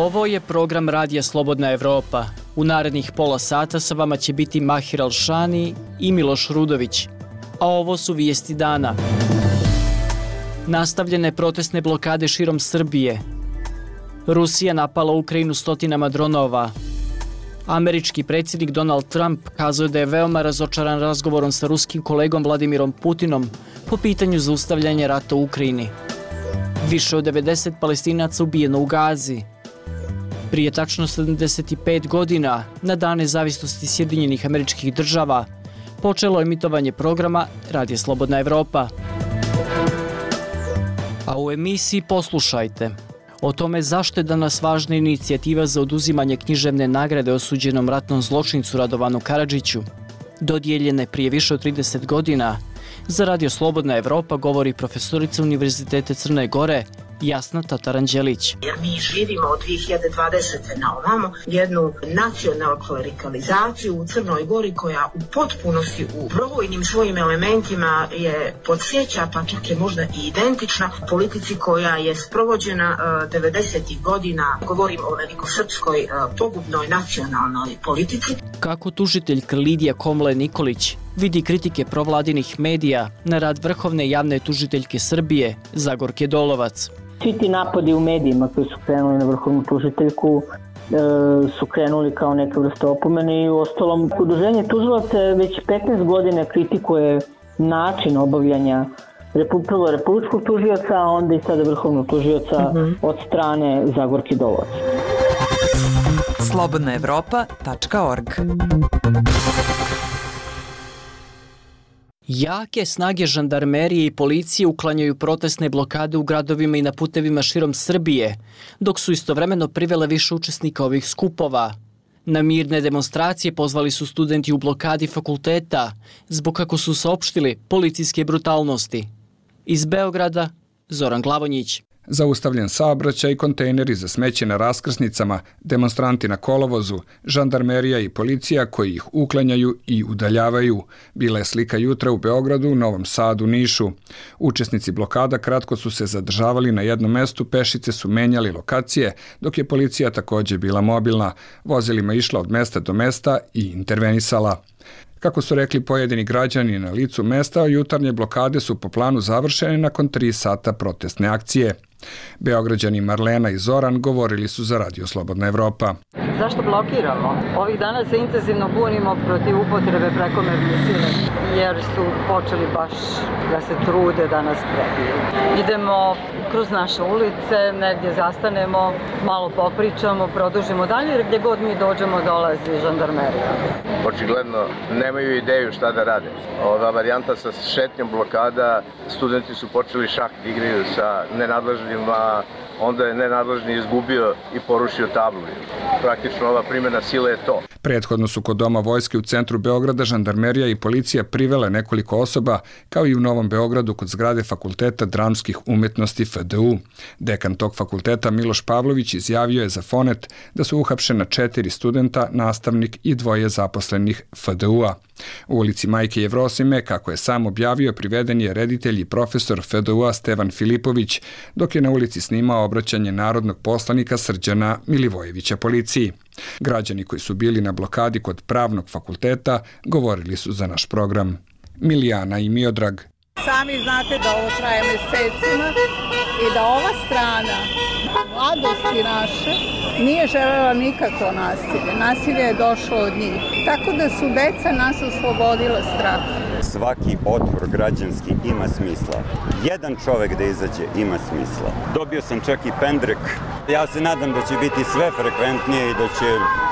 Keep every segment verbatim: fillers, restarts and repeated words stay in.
Ovo je program Radija Slobodna Evropa. U narednih pola sata sa vama će biti Mahir Alšani i Miloš Rudović. A ovo su vijesti dana. Nastavljene protestne blokade širom Srbije. Rusija napala Ukrajinu stotinama dronova. Američki predsjednik Donald Trump kazao da je veoma razočaran razgovorom sa ruskim kolegom Vladimirom Putinom po pitanju zaustavljanja rata u Ukrajini. Više od devedeset Palestinaca ubijeno u Gazi. Prije tačno sedamdeset pet godina, na dan nezavisnosti Sjedinjenih Američkih Država, počelo emitovanje programa Radija Slobodna Evropa. A u emisiji poslušajte o tome zašto je danas važna inicijativa za oduzimanje književne nagrade osuđenom ratnom zločincu Radovanu Karadžiću. Dodijeljene prije više od trideset godina, za Radio Slobodna Evropa govori profesorica Univerziteta Crne Gore Jasna Tataranđelić. Jer mi živimo od dvije hiljade dvadesete na ovamo jednu nacionalnu klerikalizaciju u Crnoj Gori koja u potpunosti u brojnim svojim elementima je podsjeća, pa čak je možda i identična politici koja je sprovođena uh, devedesetih godina. Govorim o velikosrpskoj uh, pogubnoj nacionalnoj politici. Kako tužiteljka Lidija Komle Nikolić vidi kritike provladinih medija na rad vrhovne javne tužiteljke Srbije Zagorke Dolovac. Svi ti napadi u medijima koji su krenuli na vrhovnu tužiteljku e, su krenuli kao neka vrsta opomene i u ostalom udruženje tužilaca već petnaest godina kritikuje način obavljanja prvo republičkog tužioca, a onda i sada vrhovnog tužioca mm-hmm. od strane Zagorke Dolovac. slobodna evropa tačka org. Jake snage žandarmerije i policije uklanjaju protestne blokade u gradovima i na putevima širom Srbije, dok su istovremeno privele više učesnika ovih skupova. Na mirne demonstracije pozvali su studenti u blokadi fakulteta, zbog kako su saopštili policijske brutalnosti. Iz Beograda, Zoran Glavonjić. Zaustavljen saobraćaj, kontejneri za smeće na raskrsnicama, demonstranti na kolovozu, žandarmerija i policija koji ih uklanjaju i udaljavaju. Bila je slika jutra u Beogradu, Novom Sadu, Nišu. Učesnici blokada kratko su se zadržavali na jednom mestu, pešice su menjali lokacije, dok je policija također bila mobilna. Vozilima išla od mesta do mesta i intervenisala. Kako su rekli pojedini građani na licu mesta, jutarnje blokade su po planu završene nakon tri sata protestne akcije. Beograđani Marlena i Zoran govorili su za Radio Slobodna Evropa. Zašto blokiramo? Ovih dana se intenzivno bunimo protiv upotrebe prekomerne sile, jer su počeli baš da se trude da nas prebiju. Idemo kroz naše ulice, negdje zastanemo, malo popričamo, produžimo dalje, jer gdje god mi dođemo dolazi žandarmerija. Očigledno nemaju ideju šta da rade. Ova varijanta sa šetnjom blokada, studenti su počeli šah da igraju sa nenadležnima, onda je nenadležni izgubio i porušio tablu. Praktično ova primjena sile je to. Prethodno su kod Doma vojske u centru Beograda žandarmerija i policija privele nekoliko osoba, kao i u Novom Beogradu kod zgrade Fakulteta dramskih umjetnosti F D U. Dekan tog fakulteta Miloš Pavlović izjavio je za Fonet da su uhapšena četiri studenta, nastavnik i dvoje zaposlenih F D U-a. U ulici Majke Jevrosime, kako je sam objavio, priveden je reditelj i profesor F D U-a Stevan Filipović, dok je na ulici snimao obraćanje narodnog poslanika Srđana Milivojevića policiji. Građani koji su bili na blokadi kod Pravnog fakulteta govorili su za naš program. Milijana i Miodrag. Sami znate da ovo traje mesecima i da ova strana mladosti naše nije želela nikakvo nasilje. Nasilje je došlo od njih. Tako da su deca nas oslobodila straha. Svaki otpor građanski ima smisla. Jedan čovek da izađe ima smisla. Dobio sam čak i pendrek. Ja se nadam da će biti sve frekventnije i da će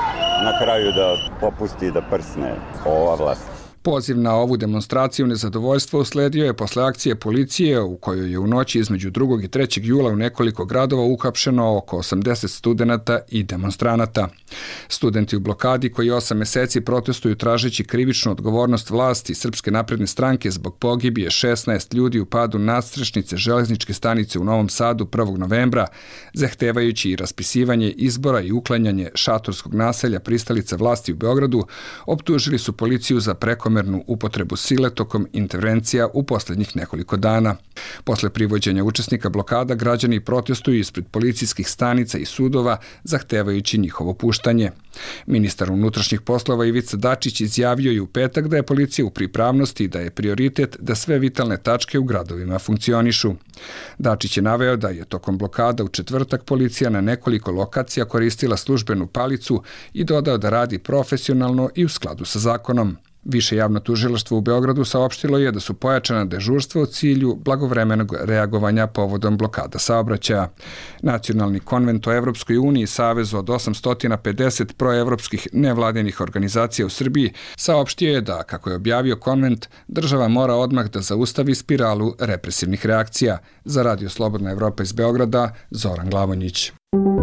na kraju da popusti i da prsne ova vlast. Poziv na ovu demonstraciju nezadovoljstva usledio je posle akcije policije u kojoj je u noći između drugog i trećeg jula u nekoliko gradova uhapšeno oko osamdeset studenata i demonstranata. Studenti u blokadi koji osam meseci protestuju tražeći krivičnu odgovornost vlasti Srpske napredne stranke zbog pogibije šesnaest ljudi u padu nadstrešnice železničke stanice u Novom Sadu prvog novembra, zahtevajući i raspisivanje izbora i uklanjanje šatorskog naselja pristalica vlasti u Beogradu, optužili su policiju za preko prekomernu upotrebu sile tokom intervencija u posljednjih nekoliko dana. Posle privođenja učesnika blokada, građani protestuju ispred policijskih stanica i sudova, zahtevajući njihovo puštanje. Ministar unutrašnjih poslova Ivica Dačić izjavio je u petak da je policija u pripravnosti i da je prioritet da sve vitalne tačke u gradovima funkcionišu. Dačić je naveo da je tokom blokada u četvrtak policija na nekoliko lokacija koristila službenu palicu i dodao da radi profesionalno i u skladu sa zakonom. Više javno tužilaštvo u Beogradu saopštilo je da su pojačana dežurstva u cilju blagovremenog reagovanja povodom blokada saobraćaja. Nacionalni konvent o Evropskoj uniji, savezu od osamsto pedeset proevropskih nevladinih organizacija u Srbiji, saopštio je da, kako je objavio konvent, država mora odmah da zaustavi spiralu represivnih reakcija. Za Radio Slobodna Evropa iz Beograda, Zoran Glavonjić.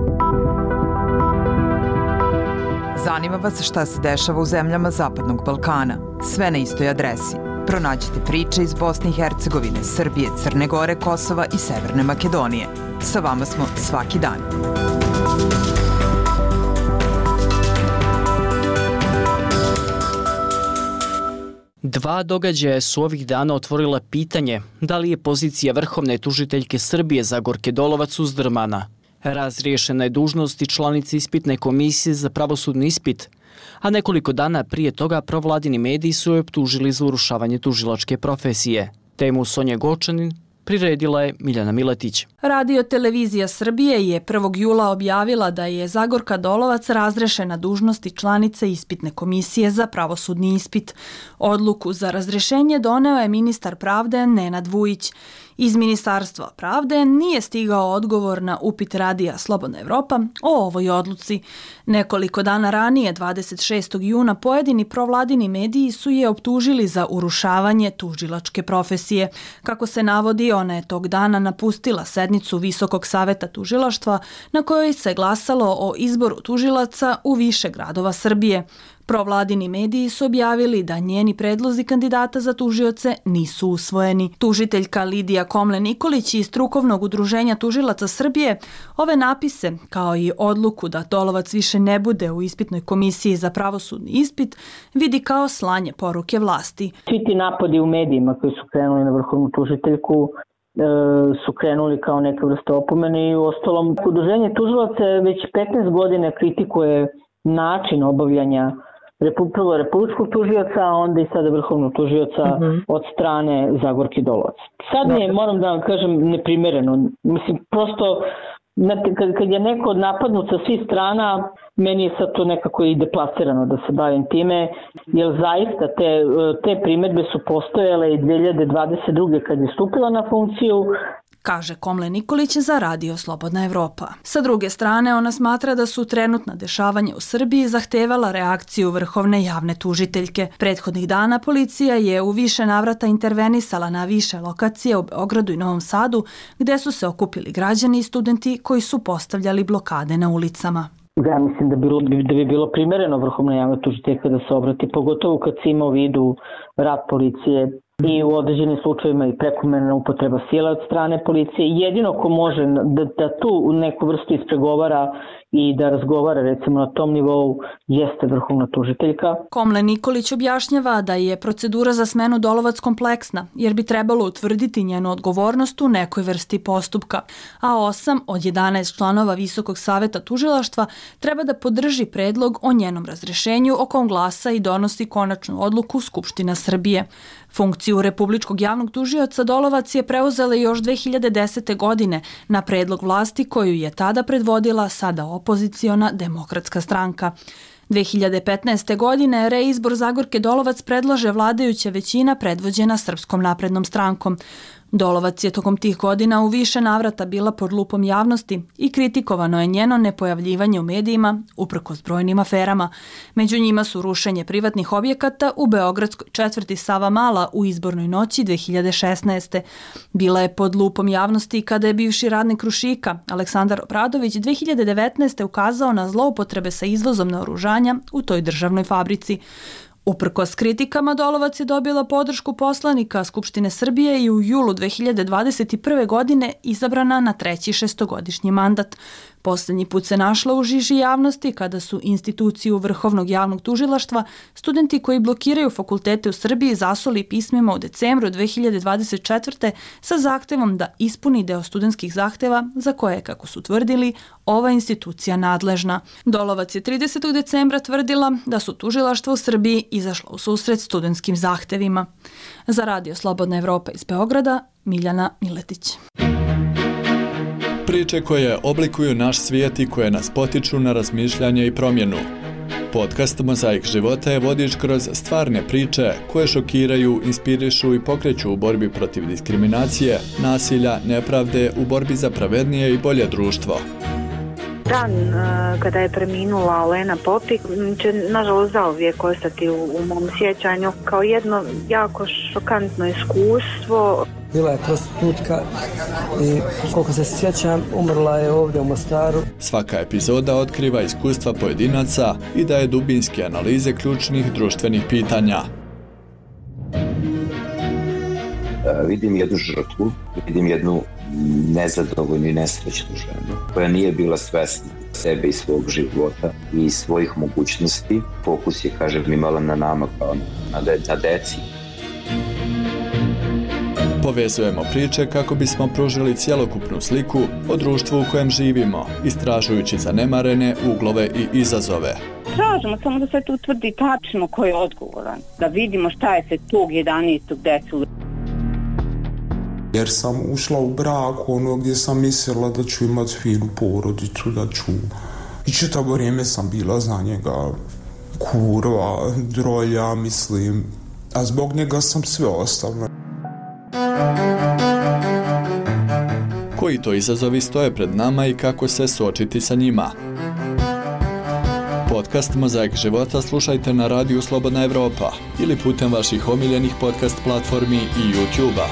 Zanima vas šta se dešava u zemljama Zapadnog Balkana. Sve na istoj adresi. Pronađite priče iz Bosne i Hercegovine, Srbije, Crne Gore, Kosova i Severne Makedonije. Sa vama smo svaki dan. Dva događaja su ovih dana otvorila pitanje da li je pozicija vrhovne tužiteljke Srbije Zagorke Dolovac uzdrmana. Razriješena je dužnost i članica ispitne komisije za pravosudni ispit, a nekoliko dana prije toga provladini mediji su je optužili za urušavanje tužilačke profesije. Temu Sonja Gočanin priredila je Miljana Miletić. Radio televizija Srbije je prvog jula objavila da je Zagorka Dolovac razrešena dužnosti članice ispitne komisije za pravosudni ispit. Odluku za razrešenje doneo je ministar pravde Nenad Vujić. Iz Ministarstva pravde nije stigao odgovor na upit radija Slobodna Evropa o ovoj odluci. Nekoliko dana ranije, dvadeset šestog juna, pojedini provladini mediji su je optužili za urušavanje tužilačke profesije. Kako se navodi, ona je tog dana napustila sednicu Visokog saveta tužilaštva na kojoj se glasalo o izboru tužilaca u više gradova Srbije. Provladini mediji su objavili da njeni predlozi kandidata za tužioce nisu usvojeni. Tužiteljka Lidija Komlen-Nikolić iz Strukovnog udruženja tužilaca Srbije ove napise, kao i odluku da Dolovac više ne bude u ispitnoj komisiji za pravosudni ispit, vidi kao slanje poruke vlasti. Svi ti napadi u medijima koji su krenuli na vrhovnu tužiteljku su krenuli kao neka vrsta opomene i u ostalom udruženje tužilaca već petnaest godina kritikuje način obavljanja prvo republičkog tužioca, a onda i sada vrhovnog tužioca uh-huh. od strane Zagorke Dolovac. Sad mi je, moram da vam kažem, neprimereno. Mislim, prosto, kad, kad je neko napadnut sa svih strana, meni je sad to nekako i deplasirano da se bavim time, jer zaista te, te primedbe su postojale i dve hiljade dvadeset druge kad je stupila na funkciju, kaže Komlen-Nikolić za Radio Slobodna Evropa. Sa druge strane, ona smatra da su trenutna dešavanja u Srbiji zahtevala reakciju vrhovne javne tužiteljke. Prethodnih dana policija je u više navrata intervenisala na više lokacije u Beogradu i Novom Sadu, gde su se okupili građani i studenti koji su postavljali blokade na ulicama. Ja mislim da bi, da bi bilo primereno vrhovna javna tužiteljka da se obrati, pogotovo kad se ima u vidu rad policije i u određenim slučajevima i prekomerna upotreba sile od strane policije. Jedino ko može da, da tu neku vrstu ispregovara i da razgovara recimo na tom nivou jeste vrhovna tužiteljka. Komlen-Nikolić objašnjava da je procedura za smenu Dolovac kompleksna, jer bi trebalo utvrditi njenu odgovornost u nekoj vrsti postupka, a osam od jedanaest članova Visokog saveta tužilaštva treba da podrži predlog o njenom razrešenju, o kom glasa i donosi konačnu odluku Skupština Srbije. Funkciju republičkog javnog tužioca Dolovac je preuzela još dve hiljade desete. godine na predlog vlasti koju je tada predvodila sada opoziciona Demokratska stranka. dve hiljade petnaeste. godine reizbor Zagorke Dolovac predlaže vladajuća većina predvođena Srpskom naprednom strankom. Dolovac je tokom tih godina u više navrata bila pod lupom javnosti i kritikovano je njeno nepojavljivanje u medijima uprkos brojnim aferama. Među njima su rušenje privatnih objekata u beogradskoj četvrti Savamala u izbornoj noći dve hiljade šesnaeste. Bila je pod lupom javnosti kada je bivši radnik Krušika, Aleksandar Obradović, dve hiljade devetnaeste. ukazao na zloupotrebe sa izvozom naoružanja u toj državnoj fabrici. Uprkos kritikama, Dolovac je dobila podršku poslanika Skupštine Srbije i u julu dve hiljade dvadeset prve. godine izabrana na treći šestogodišnji mandat. Poslednji put se našla u žiži javnosti kada su instituciju Vrhovnog javnog tužilaštva studenti koji blokiraju fakultete u Srbiji zasuli pismima u decembru dve hiljade dvadeset četvrte sa zahtevom da ispuni deo studentskih zahteva za koje, kako su tvrdili, ova institucija nadležna. Dolovac je tridesetog decembra tvrdila da su tužilaštva u Srbiji izašla u susret studentskim zahtevima. Za Radio Slobodna Evropa iz Beograda, Miljana Miletić. Priče koje oblikuju naš svijet i koje nas potiču na razmišljanje i promjenu. Podcast Mozaik života je vodič kroz stvarne priče koje šokiraju, inspirišu i pokreću u borbi protiv diskriminacije, nasilja, nepravde, u borbi za pravednije i bolje društvo. Dan uh, kada je preminula Olena Popik će nažalost zauvijek ostati u, u mom sjećanju kao jedno jako šokantno iskustvo. Bila je prostitutka i koliko se sjećam umrla je ovdje u Mostaru. Svaka epizoda otkriva iskustva pojedinaca i daje dubinske analize ključnih društvenih pitanja. Vidim jednu žrtvu, vidim jednu nezadovoljnu i nesrećnu ženu koja nije bila svesna sebe i svog života i svojih mogućnosti. Fokus je, kažem, imala na nama kao na, de, na deci. Povezujemo priče kako bismo pružili cjelokupnu sliku o društvu u kojem živimo, istražujući zanemarene uglove i izazove. Tražimo samo da se tu utvrdi tačno ko je odgovoran, da vidimo šta je se tog jedanaestog desilo. Jer sam ušla u brak ono gdje sam mislila da ću imati finu porodicu, da ću... I čitavo vrijeme sam bila za njega kurva, drolja, mislim. A zbog njega sam sve ostavila. Koji to izazovi stoje pred nama i kako se suočiti sa njima? Podcast Mozaik života slušajte na Radiju Slobodna Evropa ili putem vaših omiljenih podcast platformi i YouTube-a.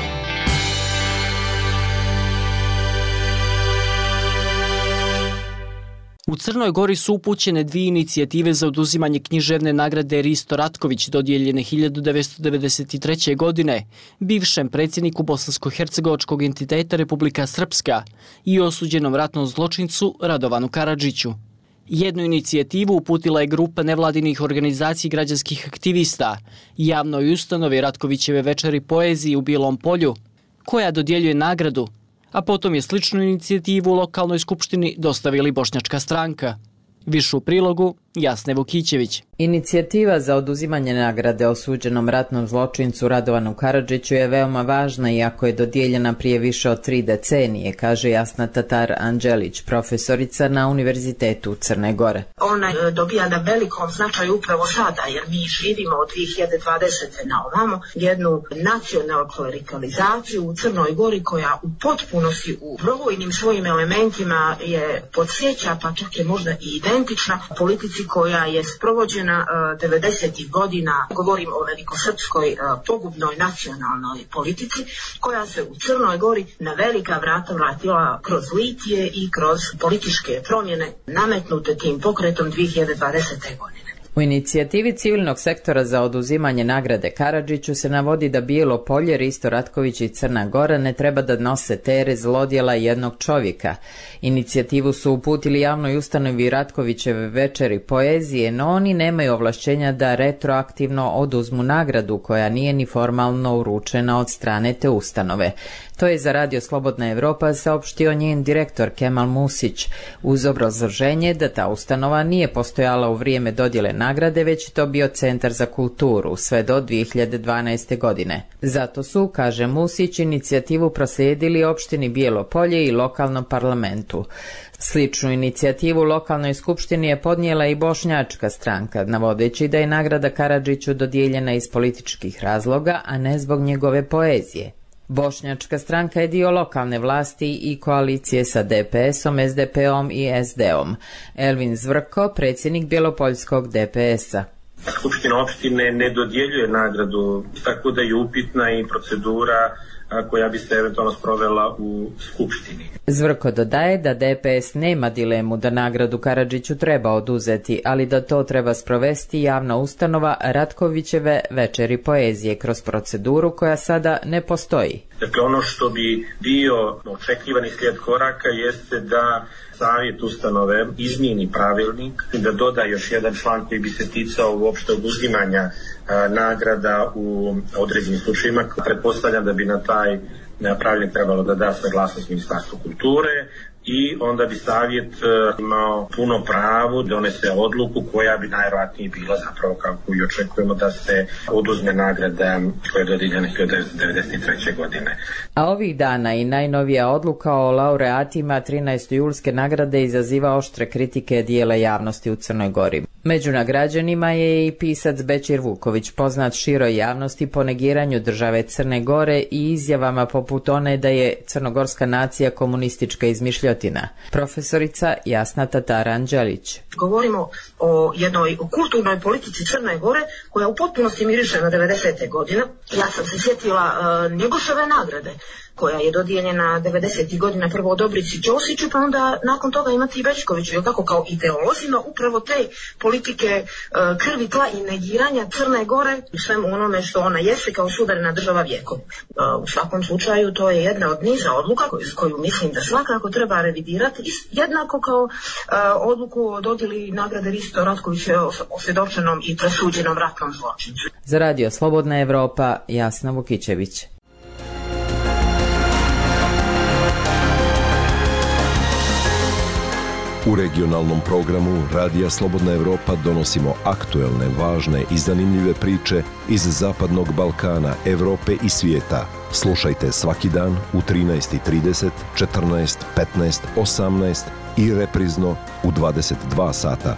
U Crnoj Gori su upućene dvije inicijative za oduzimanje književne nagrade Risto Ratković dodijeljene hiljadu devetsto devedeset treće. godine bivšem predsjedniku bosansko-hercegovačkog entiteta Republika Srpska i osuđenom ratnom zločincu Radovanu Karadžiću. Jednu inicijativu uputila je grupa nevladinih organizacija i građanskih aktivista javnoj ustanovi Ratkovićeve večeri poeziji u Bilom Polju, koja dodjeljuje nagradu, a potom je sličnu inicijativu u lokalnoj skupštini dostavili Bošnjačka stranka. Više u prilogu Jasne Vukićević. Inicijativa za oduzimanje nagrade osuđenom ratnom zločincu Radovanu Karadžiću je veoma važna iako je dodijeljena prije više od tri decenije, kaže Jasna Tatar Anđelić, profesorica na Univerzitetu Crne Gore. Ona dobija na velikom značaju upravo sada, jer mi živimo od dvije hiljade dvadesete. na ovamo jednu nacionalnu klerikalizaciju u Crnoj Gori koja u potpunosti u brojnim svojim elementima je podsjeća, pa čak je možda i identična politici koja je sprovođena devedesetih godina, govorim o velikosrpskoj pogubnoj nacionalnoj politici, koja se u Crnoj Gori na velika vrata vratila kroz litije i kroz političke promjene nametnute tim pokretom dvije hiljade dvadesete. godine. U inicijativi civilnog sektora za oduzimanje nagrade Karadžiću se navodi da Bijelo Polje, Risto Ratković i Crna Gora ne treba da nose teret zlodjela jednog čovjeka. Inicijativu su uputili javnoj ustanovi Ratkovićeve večeri poezije, no oni nemaju ovlašćenja da retroaktivno oduzmu nagradu koja nije ni formalno uručena od strane te ustanove. To je za Radio Slobodna Evropa saopštio njen direktor Kemal Musić, uz obrazloženje da ta ustanova nije postojala u vrijeme dodjele nagrade, već to bio Centar za kulturu, sve do dvije hiljade dvanaeste. godine. Zato su, kaže Musić, inicijativu proslijedili opštini Bijelo Polje i lokalnom parlamentu. Sličnu inicijativu lokalnoj skupštini je podnijela i Bošnjačka stranka, navodeći da je nagrada Karadžiću dodijeljena iz političkih razloga, a ne zbog njegove poezije. Bošnjačka stranka je dio lokalne vlasti i koalicije sa D P S-om, S D P-om i S D-om. Elvin Zvrko, predsjednik Bjelopoljskog D P S-a. Skupština opštine ne dodjeljuje nagradu, tako da je upitna i procedura koja bi se eventualno sprovela u Skupštini. Zvrko dodaje da D P S nema dilemu da nagradu Karadžiću treba oduzeti, ali da to treba sprovesti javna ustanova Ratkovićeve večeri poezije kroz proceduru koja sada ne postoji. Dakle, ono što bi bio očekivani slijed koraka jeste da savjet ustanove izmijeni pravilnik, da doda još jedan član koji bi se ticao uopšte oduzimanja a, nagrada u određenim slučajima. Pretpostavljam da bi na taj pravilnik trebalo da da saglasnost Ministarstvu kulture i onda bi savjet imao puno pravo da donese odluku koja bi najvjerojatnije bila zapravo kako i očekujemo da se oduzme nagrada koja je dodijeljena hiljadu devetsto devedeset treće. godine. A ovih dana i najnovija odluka o laureatima trinaeste julske nagrade izaziva oštre kritike dijela javnosti u Crnoj Gori. Među nagrađenima je i pisac Bećir Vuković, poznat široj javnosti po negiranju države Crne Gore i izjavama poput one da je crnogorska nacija komunistička izmišljotina. Profesorica Jasna Tatara-Anđelić. Govorimo o jednoj kulturnoj politici Crne Gore koja u potpunosti miriše na devedesete godine. Ja sam se sjetila uh, Njegoševe nagrade koja je dodijeljena devedesetih godina prvo Dobrici Ćosiću, pa onda nakon toga imati i Bećkoviću, je tako, kao ideolozima upravo te politike uh, krvi, tla i negiranja Crne Gore u svemu onome što ona jeste kao suverena država vijekom. Uh, u svakom slučaju to je jedna od niza odluka koju, koju mislim da svakako treba revidirati, jednako kao uh, odluku o dodjeli nagrade Risto Ratkoviću osvjedočenom i presuđenom ratnom zločincu. Za Radio Slobodna Evropa, Jasna Vukićević. U regionalnom programu Radija Slobodna Evropa donosimo aktuelne, važne i zanimljive priče iz Zapadnog Balkana, Evrope i svijeta. Slušajte svaki dan u trinaest i trideset, četrnaest, petnaest, osamnaest i reprizno u dvadeset dva sata.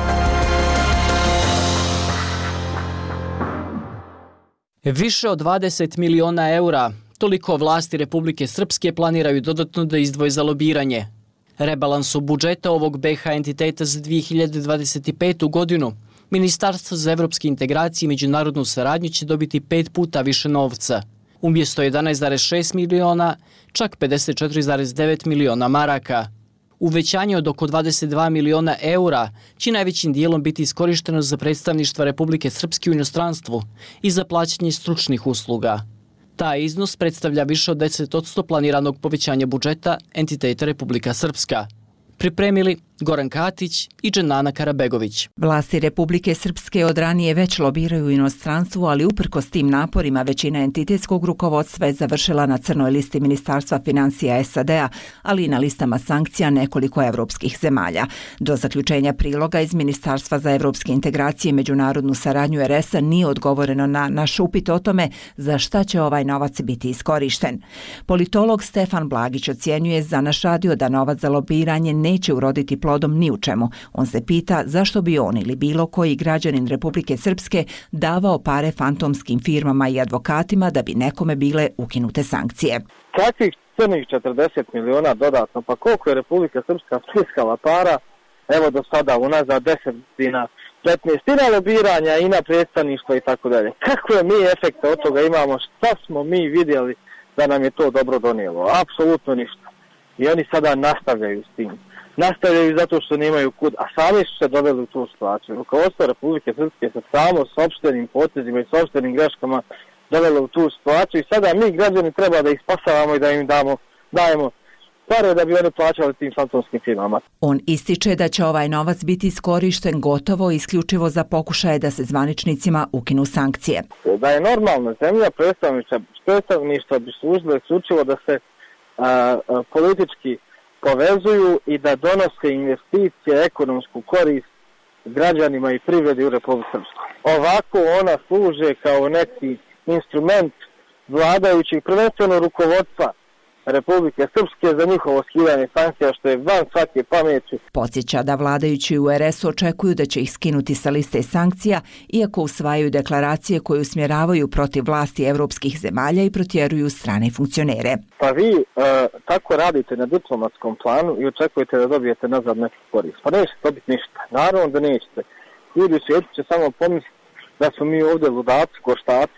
Više od dvadeset miliona eura, toliko vlasti Republike Srpske planiraju dodatno da izdvoje za lobiranje. Rebalansu budžeta ovog be ha entiteta za dvije hiljade dvadeset petu. godinu Ministarstvo za evropske integracije i međunarodnu saradnju će dobiti pet puta više novca. Umjesto jedanaest zarez šest miliona, čak pedeset četiri zarez devet miliona maraka. Uvećanje od oko dvadeset dva miliona eura će najvećim dijelom biti iskorišteno za predstavništva Republike Srpske u inostranstvu i za plaćanje stručnih usluga. Taj iznos predstavlja više od deset posto planiranog povećanja budžeta entiteta Republika Srpska. Pripremili Goran Katić i Dženana Karabegović. Vlasti Republike Srpske od ranije već lobiraju u inostranstvu, ali uprkos tim naporima većina entitetskog rukovodstva je završila na crnoj listi Ministarstva financija es a de a, ali i na listama sankcija nekoliko evropskih zemalja. Do zaključenja priloga iz Ministarstva za evropske integracije i međunarodnu saradnju er es a nije odgovoreno na naš upit o tome za šta će ovaj novac biti iskorišten. Politolog Stefan Blagić ocjenjuje za naš radio da novac za lobiranje neće uroditi plodom ni u čemu. On se pita zašto bi on ili bilo koji građanin Republike Srpske davao pare fantomskim firmama i advokatima da bi nekome bile ukinute sankcije. Kakvih crnih četrdeset miliona dodatno, pa koliko je Republika Srpska stiskala para, evo do sada unazad deset godina, petnaest i na lobiranja i na predstavništvo i tako dalje. Kakve mi efekte od toga imamo, šta smo mi vidjeli da nam je to dobro donijelo? Apsolutno ništa. I oni sada nastavljaju s tim. Nastavljaju zato što nemaju kud, a sami su se doveli u tu situaciju. Rukovodstvo Republike Srpske se samo sopstvenim potezima i sopstvenim greškama dovelo u tu situaciju i sada mi građani treba da ih spasavamo i da im damo, dajemo pare da bi oni plaćali tim fantomskim firmama. On ističe da će ovaj novac biti iskorišten gotovo isključivo za pokušaje da se zvaničnicima ukinu sankcije. Da je normalna zemlja, predstavništva bi služile isključivo da se a, a, politički povezuju i da donose investicije, ekonomsku korist građanima i privredi u Republike Srpskoj. Ovako ona služe kao neki instrument vladajućih, prvenstveno rukovodstva Republike Srpske za njihovo skidanje sankcija, što je van svake pameti. Podsjeća da vladajući u er es u očekuju da će ih skinuti sa liste sankcija, iako usvajaju deklaracije koje usmjeravaju protiv vlasti evropskih zemalja i protjeruju strane funkcionere. Pa vi e, tako radite na diplomatskom planu i očekujete da dobijete nazad neku korist. Pa nećete dobiti ništa. Naravno da nećete. Ljudi u svijetu će samo pomisliti da smo mi ovdje ludaci, koštaci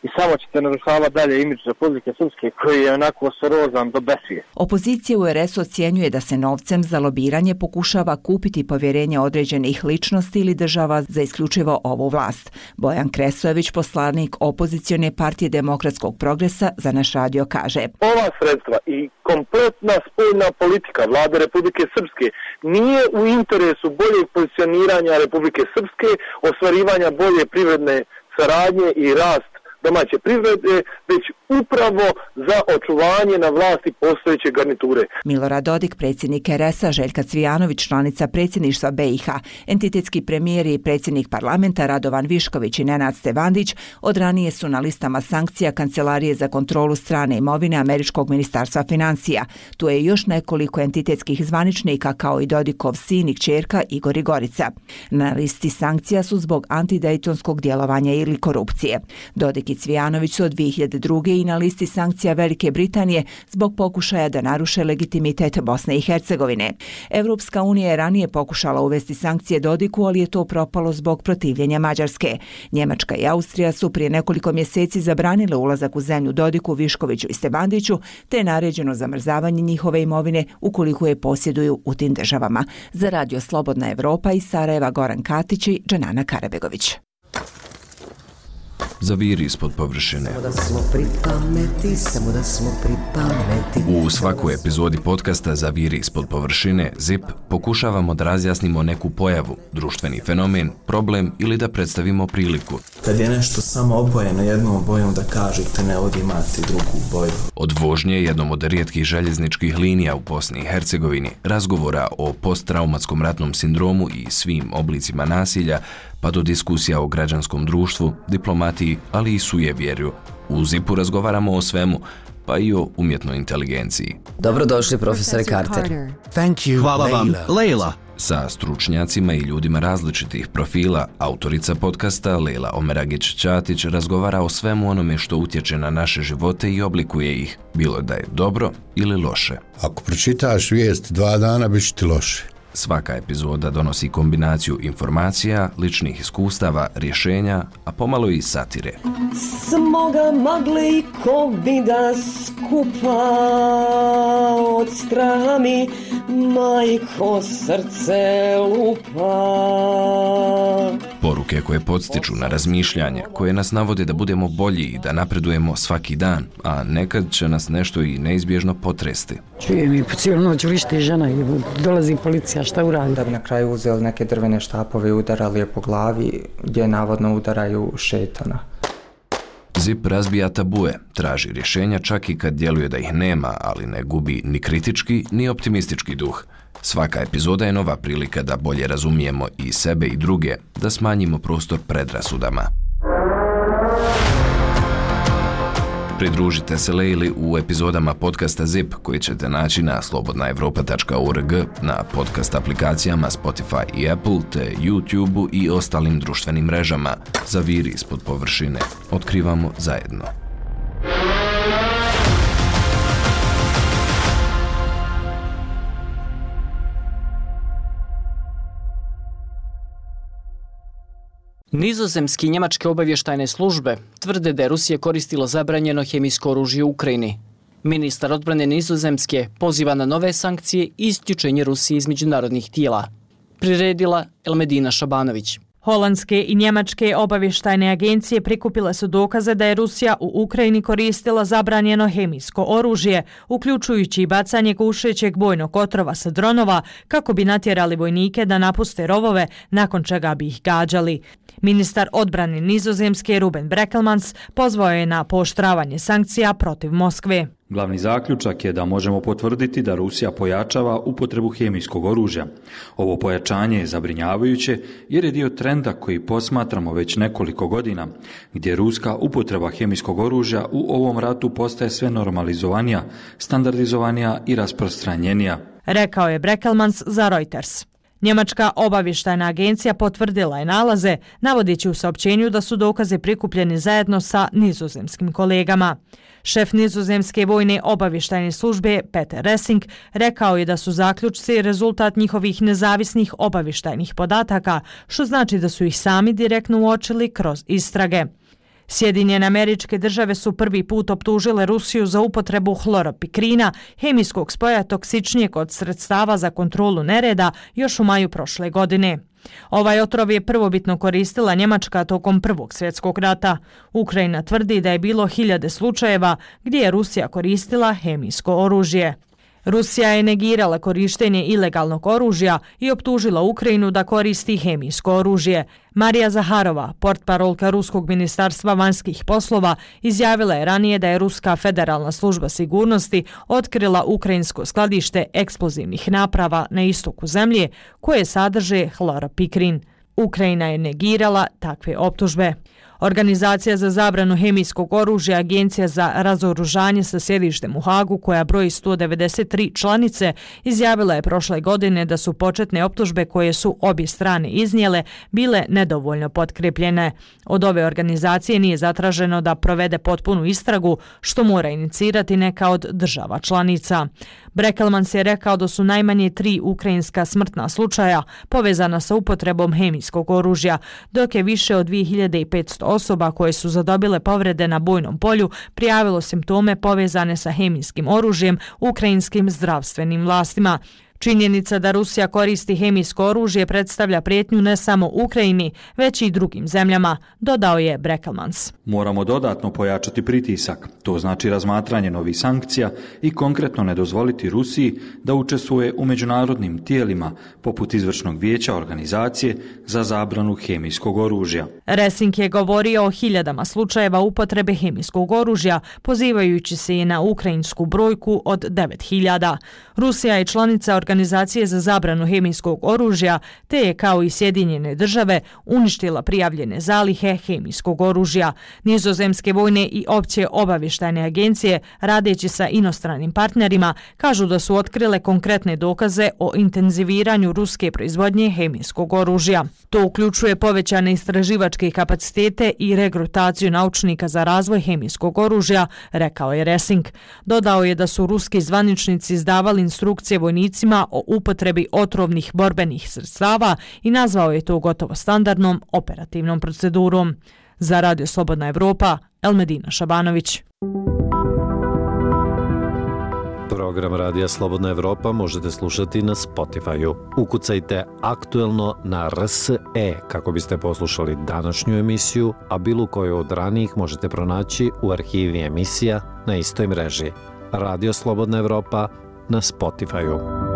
i samo ćete narušavati dalje imidž Republike Srpske koji je onako sorozan do besvije. Opozicija u er es ocjenjuje da se novcem za lobiranje pokušava kupiti povjerenje određenih ličnosti ili država za isključivo ovu vlast. Bojan Kresojević, poslanik opozicione partije Demokratskog progresa, za naš radio kaže: Ova sredstva i kompletna spoljna politika vlade Republike Srpske nije u interesu boljeg pozicioniranja Republike Srpske, ostvarivanja bolje privredne saradnje i rast domaće privrede, već upravo za očuvanje na vlasti postojeće garniture. Milorad Dodik, predsjednik er es a, Željka Cvijanović, članica predsjedništva be i ha, entitetski premijer i predsjednik parlamenta Radovan Višković i Nenad Stevandić od ranije su na listama sankcija Kancelarije za kontrolu strane imovine Američkog ministarstva financija. Tu je još nekoliko entitetskih zvaničnika kao i Dodikov sin i kćerka Igor i Gorica. Na listi sankcija su zbog antidejtonskog djelovanja ili korupcije. Dodik i Cvijanović su od dvije hiljade druge i na listi sankcija Velike Britanije zbog pokušaja da naruše legitimitet Bosne i Hercegovine. Evropska unija je ranije pokušala uvesti sankcije Dodiku, ali je to propalo zbog protivljenja Mađarske. Njemačka i Austrija su prije nekoliko mjeseci zabranile ulazak u zemlju Dodiku, Viškoviću i Stebandiću, te je naređeno zamrzavanje njihove imovine ukoliko je posjeduju u tim državama. Za Radio Slobodna Evropa iz Sarajeva, Goran Katić i Džanana Karabegović. Zaviri ispod površine. Samo da smo pri pameti, samo da smo pri pameti. U svakoj epizodi podcasta Zaviri ispod površine, zip, pokušavamo da razjasnimo neku pojavu, društveni fenomen, problem ili da predstavimo priliku. Kad je nešto samo obojeno jednom bojom, da kažete ne ovdje imate drugu boju. Od vožnje jednom od rijetkih željezničkih linija u Bosni i Hercegovini, razgovora o posttraumatskom ratnom sindromu i svim oblicima nasilja, pa do diskusija o građanskom društvu, diplomatiji, ali i sujevjerju. U zipu razgovaramo o svemu, pa i o umjetnoj inteligenciji. Dobrodošli, profesore Carter. Thank you, Hvala vam, Leila. Sa stručnjacima i ljudima različitih profila, autorica podcasta Leila Omeragić-Ćatić razgovara o svemu onome što utječe na naše živote i oblikuje ih, bilo da je dobro ili loše. Ako pročitaš vijest dva dana, bit će ti loše. Svaka epizoda donosi kombinaciju informacija, ličnih iskustava, rješenja, a pomalo i satire. Smoga magle i kovida skupa od straha mi majko srce lupa. Poruke koje podstiču na razmišljanje, koje nas navode da budemo bolji i da napredujemo svaki dan, a nekad će nas nešto i neizbježno potresti. Čujem i po cijelu noć vrišti žena i dolazi policija, šta uradi? Da bi na kraju uzeli neke drvene štapove i udarali je po glavi, gdje navodno udaraju šetana. Zip razbija tabue, traži rješenja čak i kad djeluje da ih nema, ali ne gubi ni kritički ni optimistički duh. Svaka epizoda je nova prilika da bolje razumijemo i sebe i druge, da smanjimo prostor predrasudama. Pridružite se Leili u epizodama podcasta Zip koji ćete naći na slobodna evropa tačka org, na podcast aplikacijama Spotify i Apple, te YouTube i ostalim društvenim mrežama. Zaviri ispod površine. Otkrivamo zajedno. Nizozemski i njemačke obavještajne službe tvrde da je Rusija koristila zabranjeno hemijsko oružje u Ukrajini. Ministar odbrane Nizozemske poziva na nove sankcije i isključenje Rusije iz međunarodnih tijela. Priredila Elmedina Šabanović. Holandske i njemačke obavještajne agencije prikupile su dokaze da je Rusija u Ukrajini koristila zabranjeno hemijsko oružje, uključujući i bacanje gušećeg bojnog otrova sa dronova kako bi natjerali vojnike da napuste rovove, nakon čega bi ih gađali. Ministar odbrane Nizozemske Ruben Brekelmans pozvao je na pooštravanje sankcija protiv Moskve. Glavni zaključak je da možemo potvrditi da Rusija pojačava upotrebu hemijskog oružja. Ovo pojačanje je zabrinjavajuće jer je dio trenda koji posmatramo već nekoliko godina, gdje ruska upotreba hemijskog oružja u ovom ratu postaje sve normalizovanija, standardizovanija i rasprostranjenija. Rekao je Brekelmans za Reuters. Njemačka obavještajna agencija potvrdila je nalaze, navodeći u saopćenju da su dokaze prikupljeni zajedno sa nizozemskim kolegama. Šef nizozemske vojne obavještajne službe Peter Ressing rekao je da su zaključci rezultat njihovih nezavisnih obavještajnih podataka, što znači da su ih sami direktno uočili kroz istrage. Sjedinjene Američke Države su prvi put optužile Rusiju za upotrebu hloropikrina, hemijskog spoja toksičnijeg od sredstava za kontrolu nereda, još u maju prošle godine. Ovaj otrov je prvobitno koristila Njemačka tokom Prvog svjetskog rata. Ukrajina tvrdi da je bilo hiljade slučajeva gdje je Rusija koristila hemijsko oružje. Rusija je negirala korištenje ilegalnog oružja i optužila Ukrajinu da koristi hemijsko oružje. Marija Zaharova, portparolka Ruskog ministarstva vanjskih poslova, izjavila je ranije da je Ruska federalna služba sigurnosti otkrila ukrajinsko skladište eksplozivnih naprava na istoku zemlje koje sadrže hloropikrin. Ukrajina je negirala takve optužbe. Organizacija za zabranu hemijskog oružja, Agencija za razoružanje sa sjedištem u Hagu, koja broji sto devedeset tri članice, izjavila je prošle godine da su početne optužbe koje su obje strane iznijele bile nedovoljno potkrepljene. Od ove organizacije nije zatraženo da provede potpunu istragu, što mora inicirati neka od država članica. Brekelmans je rekao da su najmanje tri ukrajinska smrtna slučaja povezana sa upotrebom hemijskog oružja, dok je više od dvije hiljade petsto osoba koje su zadobile povrede na bojnom polju prijavilo simptome povezane sa hemijskim oružjem ukrajinskim zdravstvenim vlastima. Činjenica da Rusija koristi hemijsko oružje predstavlja prijetnju ne samo Ukrajini, već i drugim zemljama, dodao je Brekelmans. Moramo dodatno pojačati pritisak, to znači razmatranje novih sankcija i konkretno ne dozvoliti Rusiji da učestvuje u međunarodnim tijelima poput Izvršnog vijeća organizacije za zabranu hemijskog oružja. Resink je govorio o hiljadama slučajeva upotrebe hemijskog oružja, pozivajući se i na ukrajinsku brojku od devet hiljada. Rusija je članica Organizacije za zabranu hemijskog oružja, te je kao i Sjedinjene Države uništila prijavljene zalihe hemijskog oružja. Nizozemske vojne i opće obavještajne agencije, radeći sa inostranim partnerima, kažu da su otkrile konkretne dokaze o intenziviranju ruske proizvodnje hemijskog oružja. To uključuje povećane istraživačke kapacitete i regrutaciju naučnika za razvoj hemijskog oružja, rekao je Resink. Dodao je da su ruski zvaničnici izdavali instrukcije vojnicima o upotrebi otrovnih borbenih sredstava i nazvao je to gotovo standardnom operativnom procedurom. Za Radio Slobodna Evropa, Elmedina Šabanović. Program Radija Slobodna Evropa možete slušati na Spotify-u. Ukucajte aktuelno na R S E kako biste poslušali današnju emisiju, a bilo koju od ranijih možete pronaći u arhivi emisija na istoj mreži. Radio Slobodna Evropa na Spotify-u.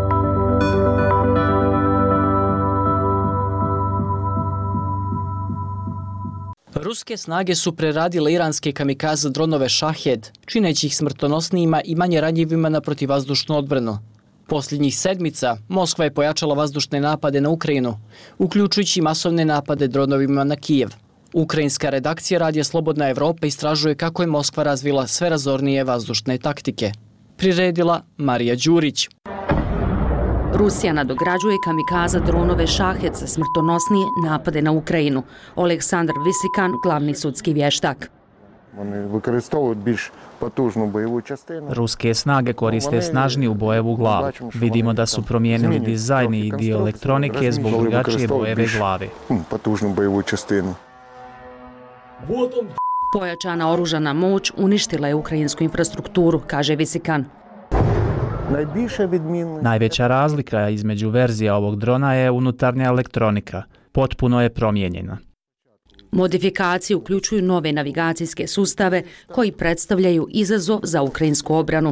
Ruske snage su preradile iranske kamikaze dronove Shahed, čineći ih smrtonosnijima i manje ranjivima na protivvazdušnu odbranu. Posljednjih sedmica Moskva je pojačala vazdušne napade na Ukrajinu, uključujući masovne napade dronovima na Kijev. Ukrajinska redakcija Radija Slobodna Evropa istražuje kako je Moskva razvila sve razornije vazdušne taktike. Priredila Marija Đurić. Rusija nadograđuje kamikaza dronove Shahed za smrtonosnije napade na Ukrajinu. Oleksandar Visikan, glavni sudski vještak. Ruske snage koriste snažniju bojevu glavu. Vidimo da su promijenili dizajn i dio elektronike zbog drugačije bojeve glave. Pojačana oružana moć uništila je ukrajinsku infrastrukturu, kaže Visikan. Najveća razlika između verzija ovog drona je unutarnja elektronika. Potpuno je promijenjena. Modifikacije uključuju nove navigacijske sustave koji predstavljaju izazov za ukrajinsku obranu.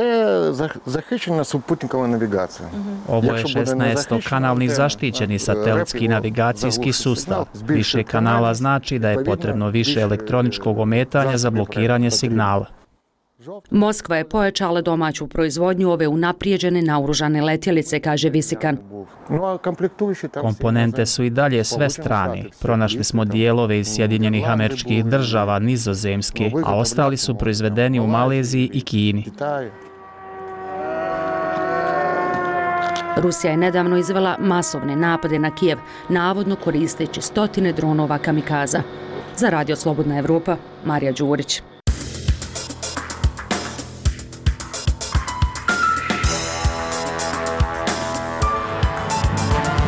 Ovo je šesnaestokanalni zaštićeni satelitski navigacijski sustav. Više kanala znači da je potrebno više elektroničkog ometanja za blokiranje signala. Moskva je pojačala domaću proizvodnju ove unaprijeđene naoružane letjelice, kaže Visikan. Komponente su i dalje sve strane. Pronašli smo dijelove iz Sjedinjenih Američkih Država, Nizozemske, a ostali su proizvedeni u Maleziji i Kini. Rusija je nedavno izvela masovne napade na Kijev, navodno koristeći stotine dronova kamikaza. Za Radio Slobodna Evropa, Marija Đurić.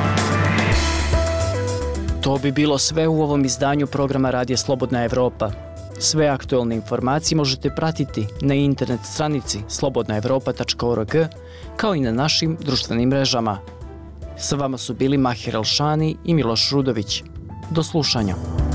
To bi bilo sve u ovom izdanju programa Radija Slobodna Evropa. Sve aktualne informacije možete pratiti na internet stranici slobodna evropa tačka org kao i na našim društvenim mrežama. Sa vama su bili Mahir Elšani i Miloš Rudović. Do slušanja.